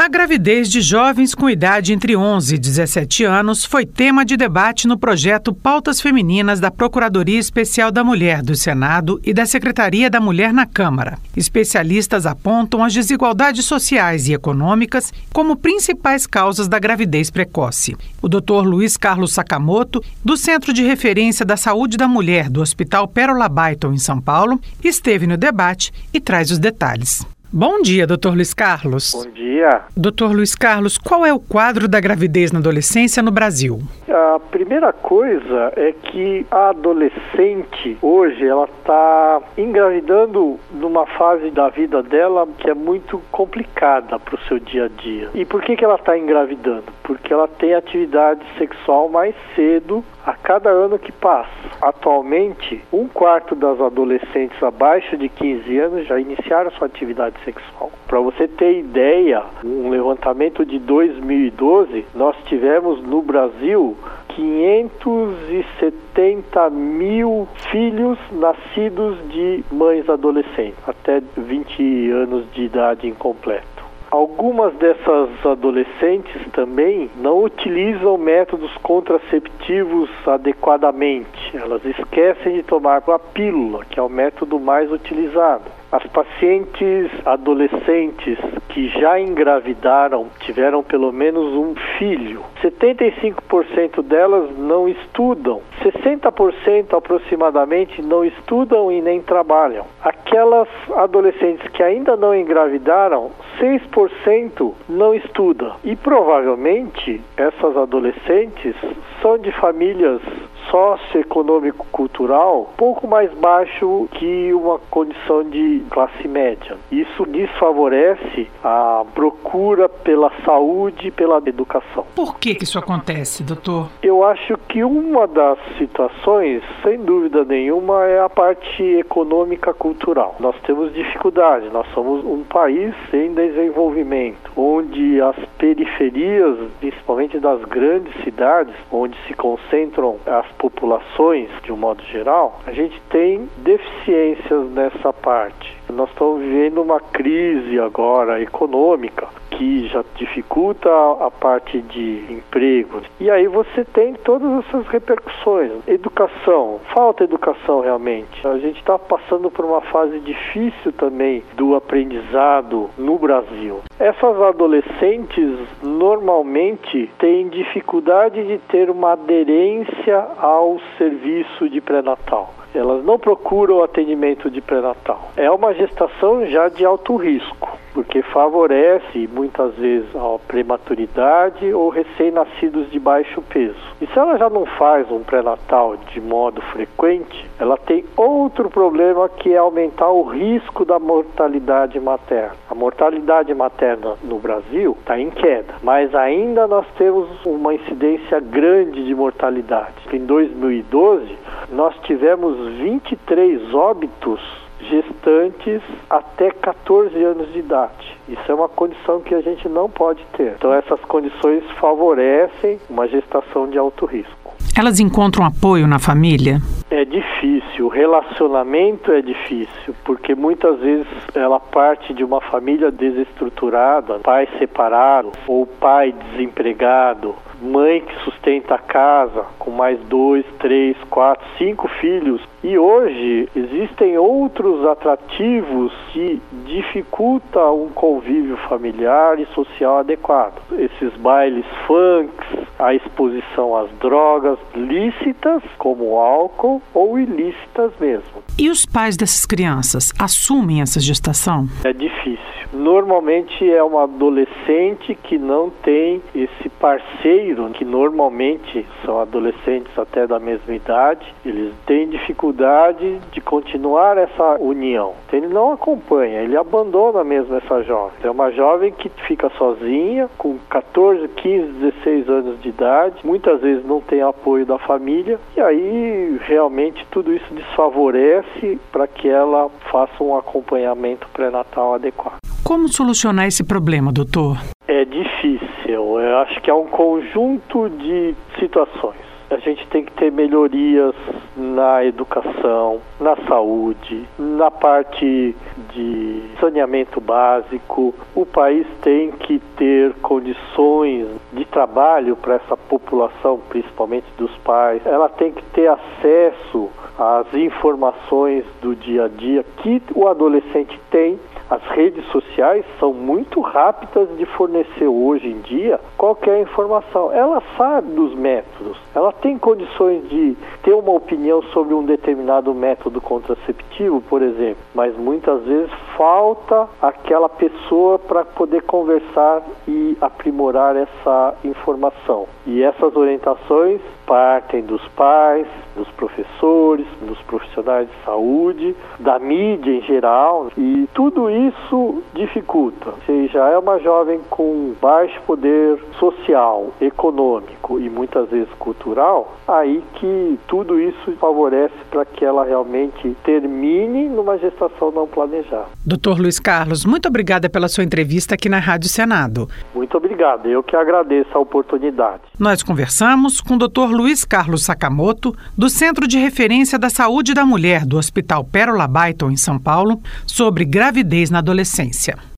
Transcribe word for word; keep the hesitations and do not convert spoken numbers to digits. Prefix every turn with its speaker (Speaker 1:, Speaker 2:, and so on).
Speaker 1: A gravidez de jovens com idade entre onze e dezessete anos foi tema de debate no projeto Pautas Femininas da Procuradoria Especial da Mulher do Senado e da Secretaria da Mulher na Câmara. Especialistas apontam as desigualdades sociais e econômicas como principais causas da gravidez precoce. O doutor Luiz Carlos Sakamoto, do Centro de Referência da Saúde da Mulher do Hospital Pérola Baiton, em São Paulo, esteve no debate e traz os detalhes. Bom dia, doutor Luiz Carlos.
Speaker 2: Bom dia.
Speaker 1: doutor Luiz Carlos, qual é o quadro da gravidez na adolescência no Brasil?
Speaker 2: A primeira coisa é que a adolescente, hoje, ela está engravidando numa fase da vida dela que é muito complicada para o seu dia a dia. E por que que ela está engravidando? Porque ela tem atividade sexual mais cedo a cada ano que passa. Atualmente, um quarto das adolescentes abaixo de quinze anos já iniciaram sua atividade sexual. Para você ter ideia, um levantamento de dois mil e doze, nós tivemos no Brasil quinhentos e setenta mil filhos nascidos de mães adolescentes, até vinte anos de idade incompleta. Algumas dessas adolescentes também não utilizam métodos contraceptivos adequadamente. Elas esquecem de tomar a pílula, que é o método mais utilizado. As pacientes adolescentes que já engravidaram, tiveram pelo menos um filho, setenta e cinco por cento delas não estudam, sessenta por cento aproximadamente não estudam e nem trabalham. Aquelas adolescentes que ainda não engravidaram, seis por cento não estudam. E provavelmente essas adolescentes são de famílias socioeconômico-cultural pouco mais baixo que uma condição de classe média. Isso desfavorece a procura pela saúde e pela educação.
Speaker 1: Por que que isso acontece, doutor?
Speaker 2: Eu acho que uma das situações, sem dúvida nenhuma, é a parte econômica cultural. Nós temos dificuldade, nós somos um país em desenvolvimento, onde as periferias, principalmente das grandes cidades, onde se concentram as populações, de um modo geral, a gente tem deficiências nessa parte. Nós estamos vivendo uma crise agora econômica que já dificulta a parte de emprego. E aí você tem todas essas repercussões. Educação, falta educação realmente. A gente está passando por uma fase difícil também do aprendizado no Brasil. Essas adolescentes normalmente têm dificuldade de ter uma aderência ao serviço de pré-natal. Elas não procuram atendimento de pré-natal. É uma gestação já de alto risco, porque favorece muitas vezes a prematuridade ou recém-nascidos de baixo peso. E se ela já não faz um pré-natal de modo frequente, ela tem outro problema, que é aumentar o risco da mortalidade materna. A mortalidade materna no Brasil está em queda, mas ainda nós temos uma incidência grande de mortalidade. Em dois mil e doze, nós tivemos vinte e três óbitos gestantes até catorze anos de idade. Isso é uma condição que a gente não pode ter. Então essas condições favorecem uma gestação de alto risco.
Speaker 1: Elas encontram apoio na família?
Speaker 2: É difícil, o relacionamento é difícil, porque muitas vezes ela parte de uma família desestruturada, pai separado ou pai desempregado, mãe que sustenta a casa com mais dois, três, quatro, cinco filhos. E hoje existem outros atrativos que dificultam um convívio familiar e social adequado. Esses bailes funks, a exposição às drogas lícitas, como o álcool, ou ilícitas mesmo.
Speaker 1: E os pais dessas crianças assumem essa gestação?
Speaker 2: É difícil. Normalmente é uma adolescente que não tem esse parceiro, que normalmente são adolescentes até da mesma idade, eles têm dificuldade de continuar essa união. Então, ele não acompanha, ele abandona mesmo essa jovem. É uma jovem que fica sozinha, com catorze, quinze, dezesseis anos de idade, muitas vezes não tem apoio da família, e aí realmente tudo isso desfavorece para que ela faça um acompanhamento pré-natal adequado.
Speaker 1: Como solucionar esse problema, doutor?
Speaker 2: É difícil. Eu acho que é um conjunto de situações. A gente tem que ter melhorias na educação, na saúde, na parte de saneamento básico. O país tem que ter condições de trabalho para essa população, principalmente dos pais. Ela tem que ter acesso às informações do dia a dia que o adolescente tem. As redes sociais são muito rápidas de fornecer hoje em dia qualquer informação. Ela sabe dos métodos, ela tem condições de ter uma opinião sobre um determinado método contraceptivo, por exemplo, mas muitas vezes falta aquela pessoa para poder conversar e aprimorar essa informação. E essas orientações partem dos pais, dos professores, dos profissionais de saúde, da mídia em geral, e tudo isso dificulta. Você já é uma jovem com baixo poder social, econômico e muitas vezes cultural, aí que tudo isso favorece para que ela realmente termine numa gestação não planejada.
Speaker 1: doutor Luiz Carlos, muito obrigada pela sua entrevista aqui na Rádio Senado.
Speaker 2: Muito obrigado, eu que agradeço a oportunidade.
Speaker 1: Nós conversamos com o doutor Luiz Carlos Sakamoto, do Centro de Referência da Saúde da Mulher do Hospital Pérola Baiton, em São Paulo, sobre gravidez na adolescência.